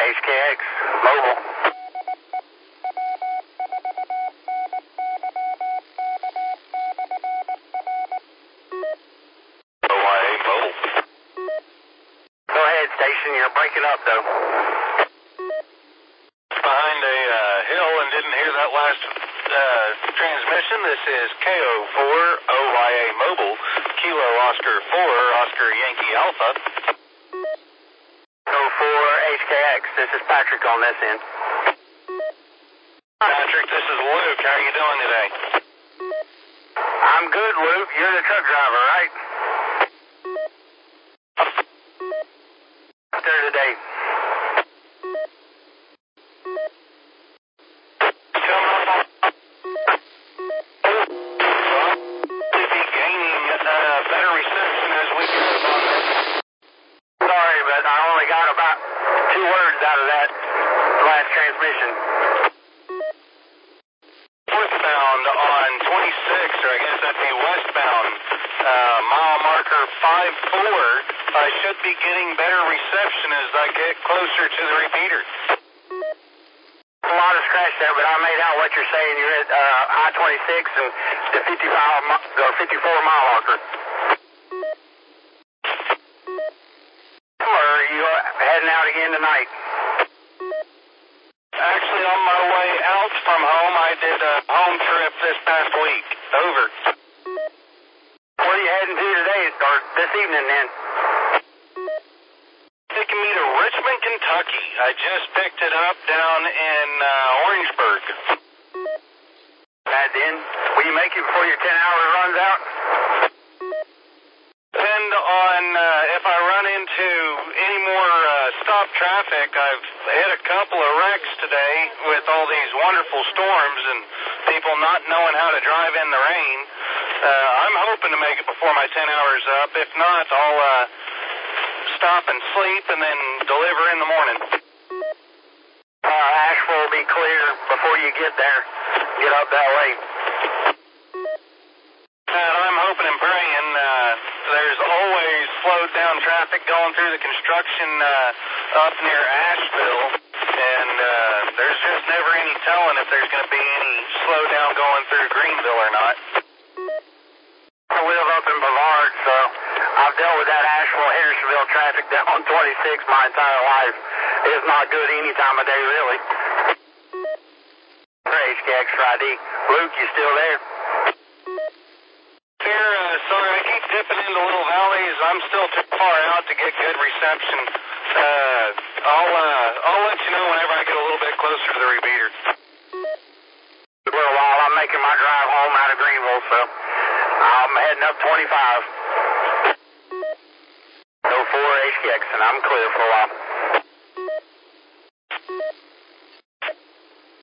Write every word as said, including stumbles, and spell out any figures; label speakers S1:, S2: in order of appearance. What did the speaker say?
S1: H K X, mobile.
S2: O Y A mobile.
S1: Go ahead, station. You're breaking up, though.
S2: Behind a uh, hill and didn't hear that last uh, transmission. This is K O four O Y A mobile, Kilo Oscar four, Oscar Yankee Alpha.
S1: K O four H K X, this is Patrick on this end.
S2: Patrick, this is Luke. How are you doing today?
S1: I'm good, Luke. You're the truck driver, right? Out there today.
S2: We'll be gaining uh, better reception as we go on this.
S1: Sorry, but I only got about two words out of that last transmission.
S2: Northbound on twenty-six, or I guess that'd be westbound, uh, mile marker five four. I should be getting better reception as I get closer to the repeater.
S1: A lot of scratch there, but I made out what you're saying. You're at uh, I twenty-six and the fifty-five mi- or fifty-four mile marker. Or are you heading out again tonight?
S2: Actually, on my way out from home, I did a home trip this past week. Over.
S1: Where are you heading to today, or this evening then?
S2: Taking me to Richmond, Kentucky. I just picked it up down in uh, Orangeburg.
S1: Bad then. Will you make it before your ten hours runs out?
S2: Depend on uh, if I run into any more uh, stop traffic. I've hit a couple of wrecks today with all these wonderful storms and people not knowing how to drive in the rain. Uh, I'm hoping to make it before my ten hours up. If not, I'll uh, stop and sleep and then deliver in the morning.
S1: Uh, Asheville will be clear before you get there. Get up that way.
S2: And I'm hoping and praying. Uh, there's always slowed down traffic going through the construction uh, up near Asheville, and uh, there's just never any telling if there's going to be any slowdown going through Greenville or not.
S1: I live up in Brevard, so I've dealt with that Asheville-Hendersonville traffic down on twenty-six my entire life. It's not good any time of day, really. H K X I D. Luke, you still there?
S2: Here, uh, sorry, I keep dipping into little valleys. I'm still too far out to get good reception. Uh, I'll, uh, I'll let you know whenever I get a little bit closer to the repeater.
S1: A little while. I'm making my drive home out of Greenville, so I'm heading up twenty-five. oh four H K X, and I'm clear for a while.